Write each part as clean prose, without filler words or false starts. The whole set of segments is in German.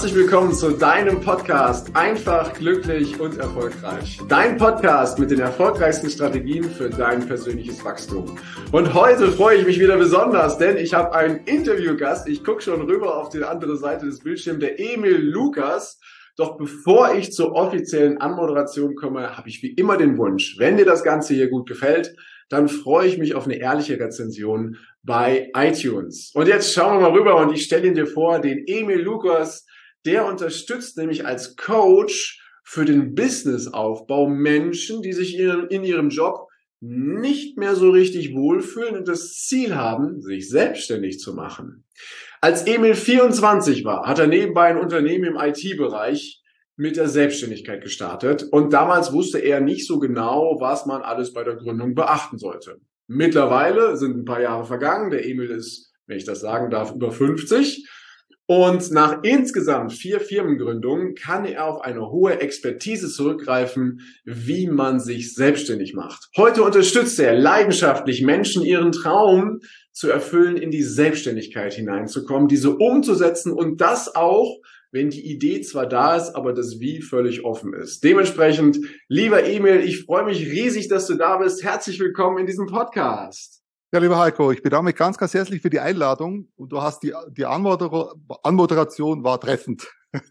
Herzlich willkommen zu deinem Podcast Einfach, glücklich und erfolgreich. Dein Podcast mit den erfolgreichsten Strategien für dein persönliches Wachstum. Und heute freue ich mich wieder besonders, denn ich habe einen Interviewgast. Ich gucke schon rüber auf die andere Seite des Bildschirms, der Emil Lukas. Doch bevor ich zur offiziellen Anmoderation komme, habe ich wie immer den Wunsch, wenn dir das Ganze hier gut gefällt, dann freue ich mich auf eine ehrliche Rezension bei iTunes. Und jetzt schauen wir mal rüber und ich stelle ihn dir vor, den Emil Lukas, der unterstützt nämlich als Coach für den Businessaufbau Menschen, die sich in ihrem Job nicht mehr so richtig wohlfühlen und das Ziel haben, sich selbstständig zu machen. Als Emil 24 war, hat er nebenbei ein Unternehmen im IT-Bereich mit der Selbstständigkeit gestartet und damals wusste er nicht so genau, was man alles bei der Gründung beachten sollte. Mittlerweile sind ein paar Jahre vergangen, der Emil ist, wenn ich das sagen darf, über 50 und nach insgesamt 4 Firmengründungen kann er auf eine hohe Expertise zurückgreifen, wie man sich selbstständig macht. Heute unterstützt er leidenschaftlich Menschen, ihren Traum zu erfüllen, in die Selbstständigkeit hineinzukommen, diese umzusetzen und das auch, wenn die Idee zwar da ist, aber das Wie völlig offen ist. Dementsprechend, lieber Emil, ich freue mich riesig, dass du da bist. Herzlich willkommen in diesem Podcast. Ja, lieber Heiko, ich bedanke mich ganz, ganz herzlich für die Einladung und du hast die Anmoderation war treffend.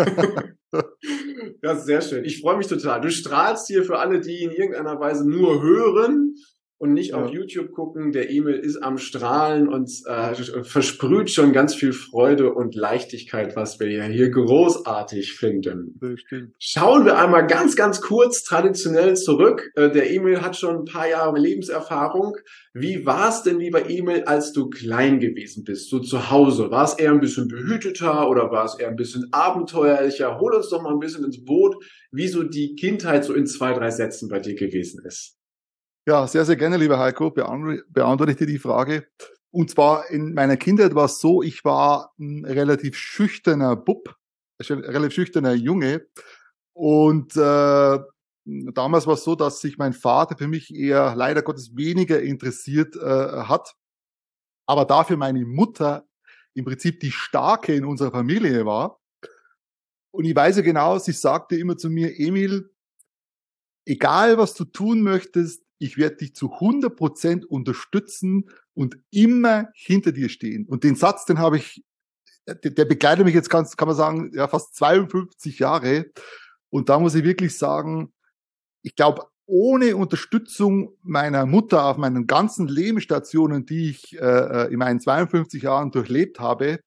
Das ist sehr schön. Ich freue mich total. Du strahlst hier für alle, die in irgendeiner Weise nur hören und nicht auf YouTube gucken. Der Emil ist am Strahlen und versprüht schon ganz viel Freude und Leichtigkeit, was wir ja hier großartig finden. Bestimmt. Schauen wir einmal ganz, ganz kurz traditionell zurück. Der Emil hat schon ein paar Jahre Lebenserfahrung. Wie war es denn, lieber Emil, als du klein gewesen bist, so zu Hause? War es eher ein bisschen behüteter oder war es eher ein bisschen abenteuerlicher? Hol uns doch mal ein bisschen ins Boot, wie so die Kindheit so in 2, 3 Sätzen bei dir gewesen ist. Ja, sehr, sehr gerne, lieber Heiko, beantworte ich dir die Frage. Und zwar in meiner Kindheit war es so, ich war ein relativ schüchterner Bub, ein relativ schüchterner Junge. Und damals war es so, dass sich mein Vater für mich eher leider Gottes weniger interessiert hat. Aber dafür meine Mutter im Prinzip die Starke in unserer Familie war. Und ich weiß ja genau, sie sagte immer zu mir, Emil, egal was du tun möchtest, ich werde dich zu 100% unterstützen und immer hinter dir stehen. Und den Satz, den habe ich, der begleitet mich jetzt kann man sagen, ja, fast 52 Jahre. Und da muss ich wirklich sagen, ich glaube, ohne Unterstützung meiner Mutter auf meinen ganzen Lebensstationen, die ich in meinen 52 Jahren durchlebt habe,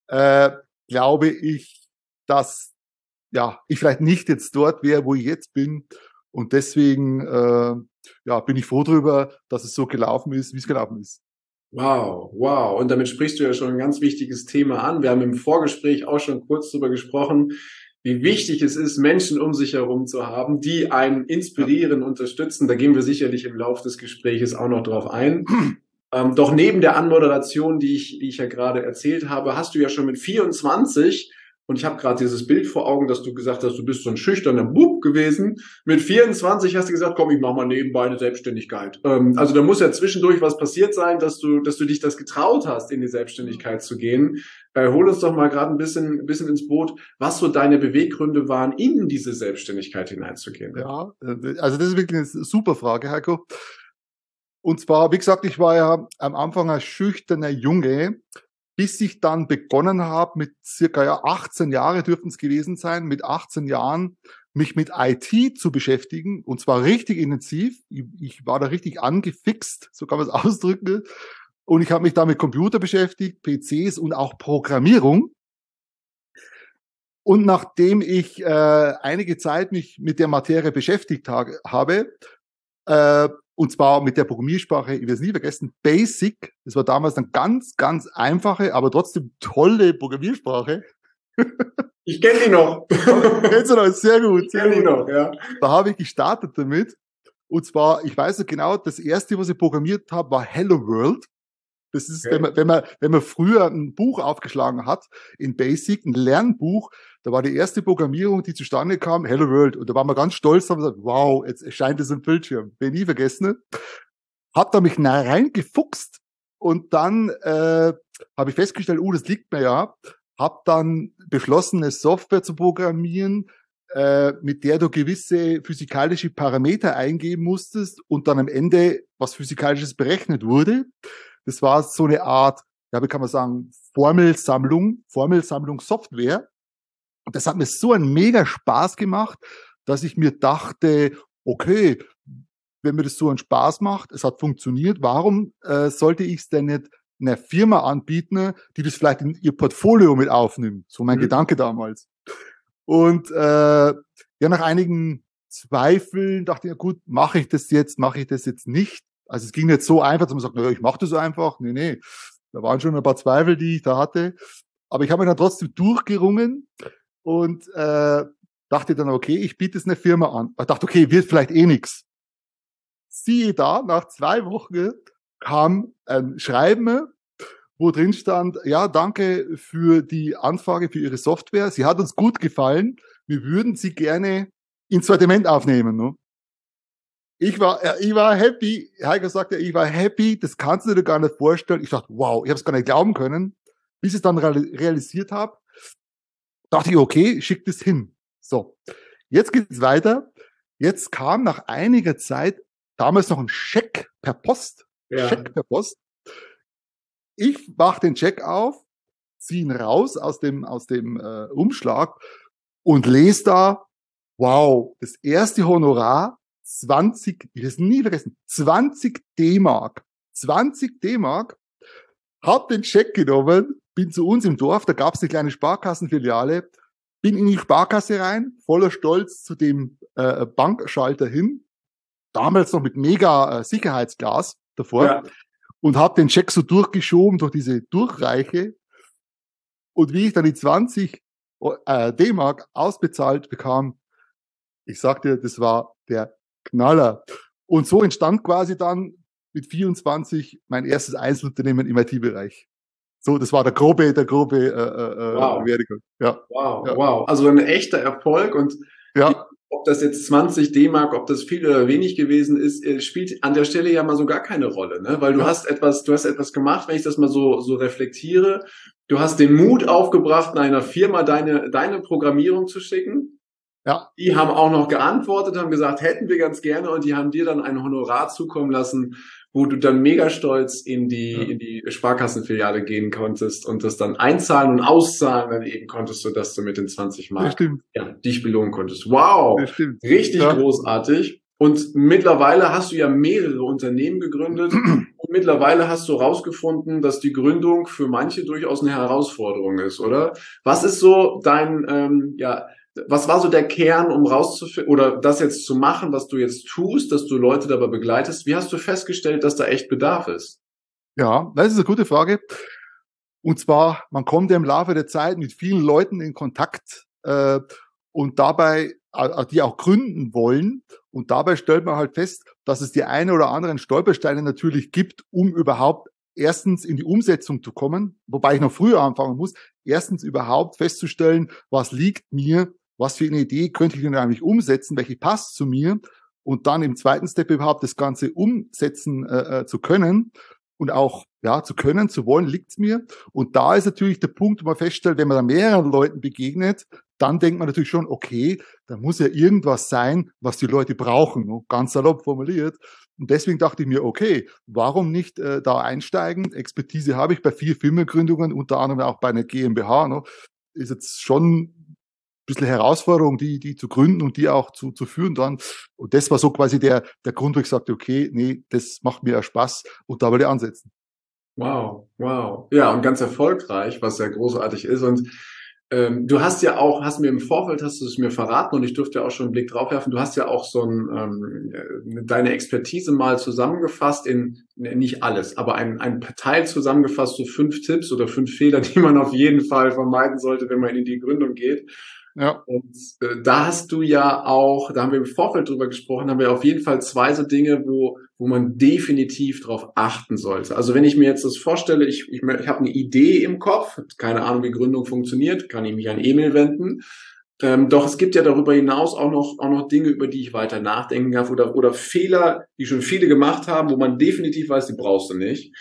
glaube ich, dass ich vielleicht nicht jetzt dort wäre, wo ich jetzt bin. Und deswegen bin ich froh darüber, dass es so gelaufen ist, wie es gelaufen ist. Wow, wow. Und damit sprichst du ja schon ein ganz wichtiges Thema an. Wir haben im Vorgespräch auch schon kurz darüber gesprochen, wie wichtig es ist, Menschen um sich herum zu haben, die einen inspirieren, unterstützen. Da gehen wir sicherlich im Laufe des Gespräches auch noch drauf ein. Doch neben der Anmoderation, die ich ja gerade erzählt habe, hast du ja schon mit 24, und ich habe gerade dieses Bild vor Augen, dass du gesagt hast, du bist so ein schüchterner Bub gewesen. Mit 24 hast du gesagt, komm, ich mache mal nebenbei eine Selbstständigkeit. Also da muss ja zwischendurch was passiert sein, dass du dich das getraut hast, in die Selbstständigkeit zu gehen. Hol uns doch mal gerade ein bisschen ins Boot, was so deine Beweggründe waren, in diese Selbstständigkeit hineinzugehen. Ja, also das ist wirklich eine super Frage, Heiko. Und zwar, wie gesagt, ich war ja am Anfang ein schüchterner Junge, bis ich dann begonnen habe, mit circa 18 Jahre dürften es gewesen sein, mit 18 Jahren mich mit IT zu beschäftigen, und zwar richtig intensiv. Ich war da richtig angefixt, so kann man es ausdrücken. Und ich habe mich da mit Computer beschäftigt, PCs und auch Programmierung. Und nachdem ich einige Zeit mich mit der Materie beschäftigt habe, und zwar mit der Programmiersprache, ich werde es nie vergessen, Basic. Das war damals eine ganz, ganz einfache, aber trotzdem tolle Programmiersprache. Ich kenne die noch. Kennst du noch? Sehr gut. Ich kenne die noch, ja. Da habe ich gestartet damit. Und zwar, ich weiß noch genau, das erste, was ich programmiert habe, war Hello World. Das ist, okay, wenn man früher ein Buch aufgeschlagen hat, in Basic, ein Lernbuch, da war die erste Programmierung, die zustande kam, Hello World. Und da waren wir ganz stolz, haben gesagt, wow, jetzt erscheint es im Bildschirm. Bin nie vergessen. Hab da mich reingefuchst und dann habe ich festgestellt, das liegt mir ja. habe dann beschlossen, eine Software zu programmieren, mit der du gewisse physikalische Parameter eingeben musstest und dann am Ende was Physikalisches berechnet wurde. Das war so eine Art, ja, wie kann man sagen, Formelsammlung Software. Und das hat mir so einen mega Spaß gemacht, dass ich mir dachte, okay, wenn mir das so einen Spaß macht, es hat funktioniert, warum sollte ich es denn nicht einer Firma anbieten, die das vielleicht in ihr Portfolio mit aufnimmt? So mein Gedanke damals. Und ja, nach einigen Zweifeln dachte ich, ja gut, mache ich das jetzt nicht? Also es ging nicht so einfach, dass man sagt, naja, ich mache das einfach. Nee. Da waren schon ein paar Zweifel, die ich da hatte. Aber ich habe mich dann trotzdem durchgerungen und dachte dann, okay, ich biete es einer Firma an. Ich dachte, okay, wird vielleicht eh nix. Siehe da, nach 2 Wochen kam ein Schreiben, wo drin stand, ja, danke für die Anfrage für Ihre Software. Sie hat uns gut gefallen. Wir würden Sie gerne ins Sortiment aufnehmen. Ne? Ich war happy. Heiko sagte, ich war happy. Das kannst du dir gar nicht vorstellen. Ich dachte, wow, ich habe es gar nicht glauben können. Bis ich es dann realisiert habe, dachte ich, okay, schick das hin. So, jetzt geht's weiter. Jetzt kam nach einiger Zeit damals noch ein Scheck per Post. Ja. Scheck per Post. Ich mach den Scheck auf, ziehe ihn raus aus dem Umschlag und lese da, wow, das erste Honorar, 20, ich habe es nie vergessen, 20 D-Mark. 20 D-Mark. Hab den Scheck genommen, bin zu uns im Dorf, da gab es eine kleine Sparkassenfiliale, bin in die Sparkasse rein, voller Stolz zu dem Bankschalter hin, damals noch mit mega Sicherheitsglas davor. Ja. Und habe den Scheck so durchgeschoben durch diese Durchreiche. Und wie ich dann die 20 D-Mark ausbezahlt bekam, ich sagte, das war der Knaller. Und so entstand quasi dann mit 24 mein erstes Einzelunternehmen im IT-Bereich. So, das war der grobe wow. Werdegang. Ja. Wow, ja. Wow. Also ein echter Erfolg und ja. Ob das jetzt 20 D-Mark, ob das viel oder wenig gewesen ist, spielt an der Stelle ja mal so gar keine Rolle, ne? Weil du hast etwas gemacht, wenn ich das mal so reflektiere. Du hast den Mut aufgebracht, einer Firma deine Programmierung zu schicken. Ja. Die haben auch noch geantwortet, haben gesagt, hätten wir ganz gerne, und die haben dir dann ein Honorar zukommen lassen, wo du dann mega stolz in die Sparkassenfiliale gehen konntest und das dann einzahlen und auszahlen dann eben konntest, sodass du mit den 20 Mark dich belohnen konntest. Wow, richtig großartig. Und mittlerweile hast du ja mehrere Unternehmen gegründet und mittlerweile hast du rausgefunden, dass die Gründung für manche durchaus eine Herausforderung ist, oder? Was ist so was war so der Kern, um rauszufinden oder das jetzt zu machen, was du jetzt tust, dass du Leute dabei begleitest? Wie hast du festgestellt, dass da echt Bedarf ist? Ja, das ist eine gute Frage. Und zwar, man kommt ja im Laufe der Zeit mit vielen Leuten in Kontakt und dabei, die auch gründen wollen. Und dabei stellt man halt fest, dass es die eine oder anderen Stolpersteine natürlich gibt, um überhaupt erstens in die Umsetzung zu kommen, wobei ich noch früher anfangen muss, erstens überhaupt festzustellen, was liegt mir, was für eine Idee könnte ich denn eigentlich umsetzen, welche passt zu mir und dann im zweiten Step überhaupt das Ganze umsetzen zu können und auch zu wollen, liegt's mir. Und da ist natürlich der Punkt, wo man feststellt, wenn man da mehreren Leuten begegnet, dann denkt man natürlich schon, okay, da muss ja irgendwas sein, was die Leute brauchen, ne? Ganz salopp formuliert. Und deswegen dachte ich mir, okay, warum nicht da einsteigen? Expertise habe ich bei 4 Firmengründungen, unter anderem auch bei einer GmbH. Ne? Ist jetzt schon ein bisschen Herausforderung, die zu gründen und die auch zu führen dann. Und das war so quasi der Grund, wo ich sagte, okay, nee, das macht mir ja Spaß und da will ich ansetzen. Wow. Ja, und ganz erfolgreich, was sehr großartig ist. Und du hast ja auch, hast mir im Vorfeld, hast du es mir verraten und ich durfte ja auch schon einen Blick drauf werfen, du hast ja auch so deine Expertise mal zusammengefasst in, nicht alles, aber ein Teil zusammengefasst, so 5 Tipps oder 5 Fehler, die man auf jeden Fall vermeiden sollte, wenn man in die Gründung geht. Ja. Und da hast du ja auch, da haben wir im Vorfeld drüber gesprochen, haben wir auf jeden Fall 2 so Dinge, wo man definitiv drauf achten sollte. Also wenn ich mir jetzt das vorstelle, ich habe eine Idee im Kopf, keine Ahnung, wie Gründung funktioniert, kann ich mich an Emil wenden. Doch es gibt ja darüber hinaus auch noch Dinge, über die ich weiter nachdenken darf oder Fehler, die schon viele gemacht haben, wo man definitiv weiß, die brauchst du nicht.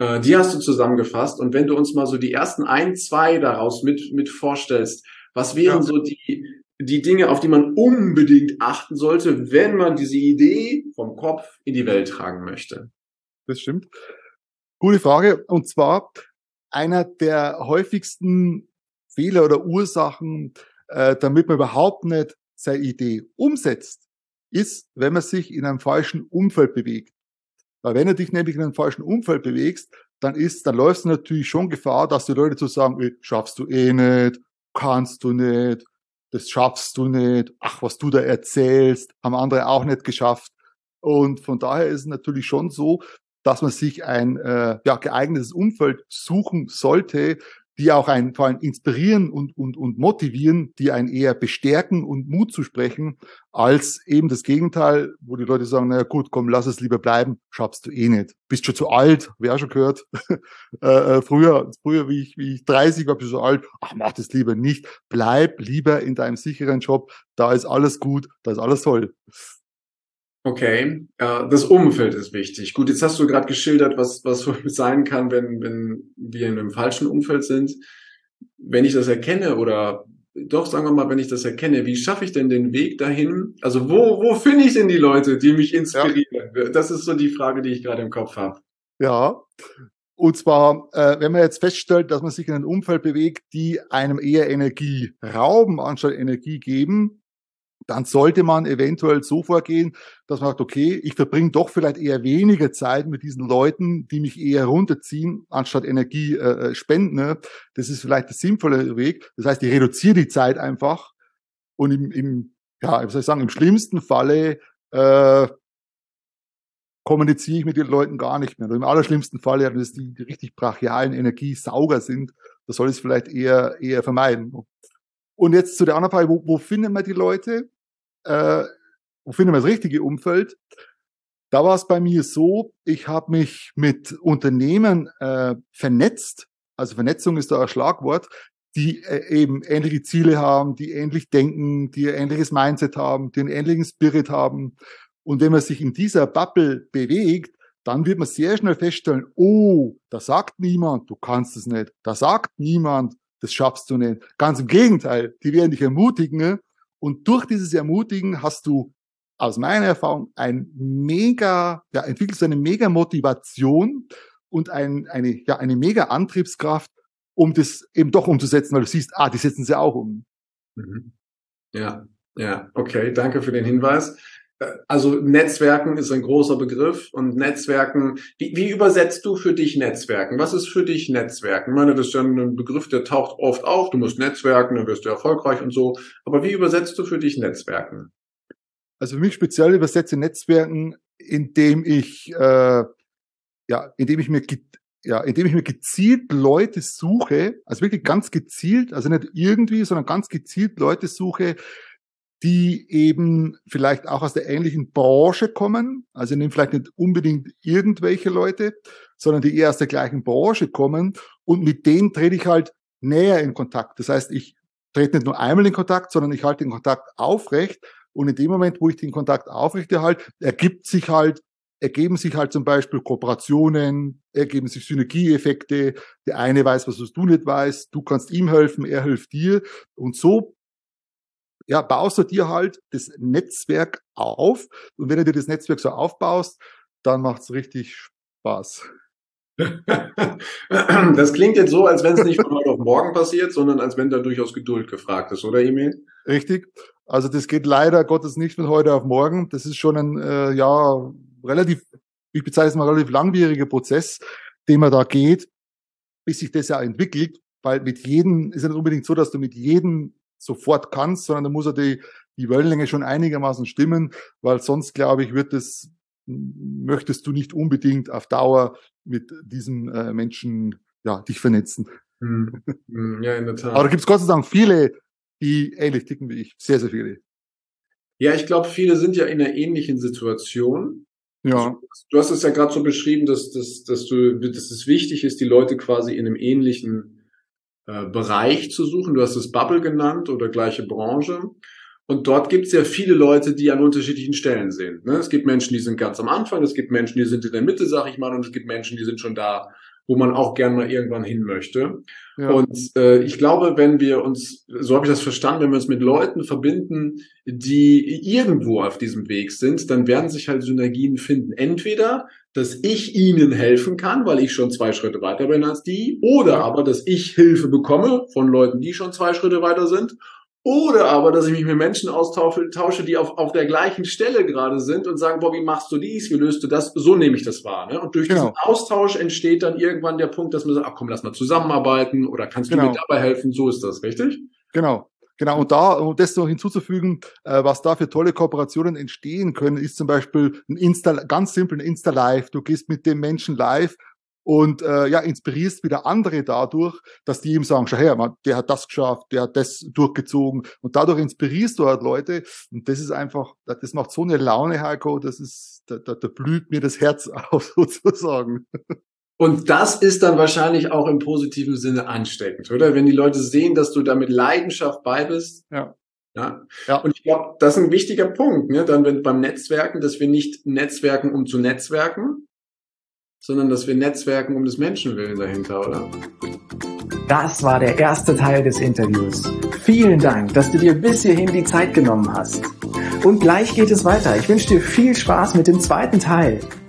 Die hast du zusammengefasst. Und wenn du uns mal so die ersten ein, zwei daraus mit vorstellst, was wären so die Dinge, auf die man unbedingt achten sollte, wenn man diese Idee vom Kopf in die Welt tragen möchte? Das stimmt. Gute Frage. Und zwar einer der häufigsten Fehler oder Ursachen, damit man überhaupt nicht seine Idee umsetzt, ist, wenn man sich in einem falschen Umfeld bewegt. Weil wenn du dich nämlich in einem falschen Umfeld bewegst, dann läufst du natürlich schon Gefahr, dass die Leute zu sagen, schaffst du eh nicht, kannst du nicht, das schaffst du nicht, ach, was du da erzählst, haben andere auch nicht geschafft. Und von daher ist es natürlich schon so, dass man sich ein geeignetes Umfeld suchen sollte, die auch einen vor allem inspirieren und motivieren, die einen eher bestärken und Mut zu sprechen, als eben das Gegenteil, wo die Leute sagen, naja gut, komm, lass es lieber bleiben, schaffst du eh nicht. Bist schon zu alt, wer schon gehört. Früher, wie ich 30 war, bist du so alt, ach, mach das lieber nicht. Bleib lieber in deinem sicheren Job, da ist alles gut, da ist alles toll. Okay, das Umfeld ist wichtig. Gut, jetzt hast du gerade geschildert, was sein kann, wenn wir in einem falschen Umfeld sind. Wenn ich das erkenne oder doch, sagen wir mal, wenn ich das erkenne, wie schaffe ich denn den Weg dahin? Also wo finde ich denn die Leute, die mich inspirieren? Ja. Das ist so die Frage, die ich gerade im Kopf habe. Ja, und zwar, wenn man jetzt feststellt, dass man sich in einem Umfeld bewegt, die einem eher Energie rauben, anstatt Energie geben, dann sollte man eventuell so vorgehen, dass man sagt, okay, ich verbringe doch vielleicht eher weniger Zeit mit diesen Leuten, die mich eher runterziehen, anstatt Energie spenden. Ne? Das ist vielleicht der sinnvolle Weg. Das heißt, ich reduziere die Zeit einfach und im schlimmsten Falle kommuniziere ich mit den Leuten gar nicht mehr. Und im allerschlimmsten Falle, wenn es die richtig brachialen Energiesauger sind, das soll ich es vielleicht eher vermeiden. Und jetzt zu der anderen Frage, wo finden wir die Leute? Wo finden wir das richtige Umfeld? Da war es bei mir so, ich habe mich mit Unternehmen vernetzt. Also Vernetzung ist da ein Schlagwort, die eben ähnliche Ziele haben, die ähnlich denken, die ein ähnliches Mindset haben, die einen ähnlichen Spirit haben. Und wenn man sich in dieser Bubble bewegt, dann wird man sehr schnell feststellen, oh, da sagt niemand, du kannst es nicht. Da sagt niemand, das schaffst du nicht. Ganz im Gegenteil, die werden dich ermutigen. Ne? Und durch dieses Ermutigen hast du aus meiner Erfahrung entwickelst du eine mega Motivation und eine mega Antriebskraft, um das eben doch umzusetzen, weil du siehst, die setzen sie auch um. Mhm. Ja, okay, danke für den Hinweis. Also Netzwerken ist ein großer Begriff und Netzwerken, wie übersetzt du für dich Netzwerken? Was ist für dich Netzwerken? Ich meine, das ist ja ein Begriff, der taucht oft auf, du musst netzwerken, dann wirst du erfolgreich und so. Aber wie übersetzt du für dich Netzwerken? Also für mich speziell übersetze Netzwerken, indem ich mir gezielt Leute suche, also wirklich ganz gezielt, also nicht irgendwie, sondern ganz gezielt Leute suche, die eben vielleicht auch aus der ähnlichen Branche kommen, also nehmen vielleicht nicht unbedingt irgendwelche Leute, sondern die eher aus der gleichen Branche kommen und mit denen trete ich halt näher in Kontakt. Das heißt, ich trete nicht nur einmal in Kontakt, sondern ich halte den Kontakt aufrecht und in dem Moment, wo ich den Kontakt aufrechterhalte, ergeben sich halt zum Beispiel Kooperationen, ergeben sich Synergieeffekte, der eine weiß, was du nicht weißt, du kannst ihm helfen, er hilft dir und so baust du dir halt das Netzwerk auf. Und wenn du dir das Netzwerk so aufbaust, dann macht's richtig Spaß. Das klingt jetzt so, als wenn es nicht von heute auf morgen passiert, sondern als wenn da durchaus Geduld gefragt ist, oder Emil? Richtig. Also das geht leider Gottes nicht von heute auf morgen. Das ist schon ein ich bezeichne es mal relativ langwieriger Prozess, den man da geht, bis sich das ja entwickelt. Weil mit jedem ist ja nicht unbedingt so, dass du mit jedem sofort kannst, sondern da muss ja die Wellenlänge schon einigermaßen stimmen, weil sonst, glaube ich, möchtest du nicht unbedingt auf Dauer mit diesem Menschen dich vernetzen. Ja, in der Tat. Aber da gibt es Gott sei Dank viele, die ähnlich ticken wie ich. Sehr, sehr viele. Ja, ich glaube, viele sind ja in einer ähnlichen Situation. Ja. Also, du hast es ja gerade so beschrieben, dass es wichtig ist, die Leute quasi in einem ähnlichen Bereich zu suchen. Du hast es Bubble genannt oder gleiche Branche. Und dort gibt es ja viele Leute, die an unterschiedlichen Stellen sind. Ne? Es gibt Menschen, die sind ganz am Anfang, es gibt Menschen, die sind in der Mitte, sag ich mal, und es gibt Menschen, die sind schon da wo man auch gern mal irgendwann hin möchte. Ja. Und ich glaube, wenn wir uns, so habe ich das verstanden, wenn wir uns mit Leuten verbinden, die irgendwo auf diesem Weg sind, dann werden sich halt Synergien finden. Entweder, dass ich ihnen helfen kann, weil ich schon 2 Schritte weiter bin als die, oder aber, dass ich Hilfe bekomme von Leuten, die schon 2 Schritte weiter sind, oder aber, dass ich mich mit Menschen austausche, die auf der gleichen Stelle gerade sind und sagen, boah, wie machst du dies, wie löst du das? So nehme ich das wahr. Ne? Und durch diesen Austausch entsteht dann irgendwann der Punkt, dass man sagt, ach komm, lass mal zusammenarbeiten oder kannst du mir dabei helfen? So ist das, richtig? Genau. Und da, um das noch hinzuzufügen, was da für tolle Kooperationen entstehen können, ist zum Beispiel ganz simpel ein Insta-Live. Du gehst mit dem Menschen live und inspirierst wieder andere dadurch, dass die ihm sagen, schau her, man, der hat das geschafft, der hat das durchgezogen und dadurch inspirierst du halt Leute und das ist einfach, das macht so eine Laune, Heiko, das ist, da blüht mir das Herz auf sozusagen. Und das ist dann wahrscheinlich auch im positiven Sinne ansteckend, oder? Wenn die Leute sehen, dass du da mit Leidenschaft bei bist. Ja. Und ich glaube, das ist ein wichtiger Punkt, ne? Dann beim Netzwerken, dass wir nicht netzwerken, um zu netzwerken, sondern dass wir netzwerken um des Menschen willen dahinter, oder? Das war der erste Teil des Interviews. Vielen Dank, dass du dir bis hierhin die Zeit genommen hast. Und gleich geht es weiter. Ich wünsche dir viel Spaß mit dem zweiten Teil.